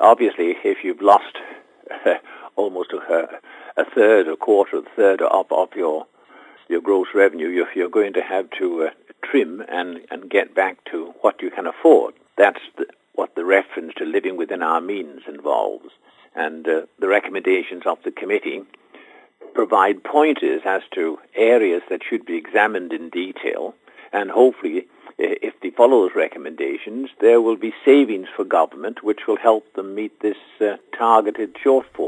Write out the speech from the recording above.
obviously, if you've lost almost a third, a quarter, a third of your gross revenue, you're going to have to trim and get back to what you can afford. That's what the reference to living within our means involves. And the recommendations of the committee provide pointers as to areas that should be examined in detail, and hopefully, if they follow those recommendations, there will be savings for government which will help them meet this targeted shortfall.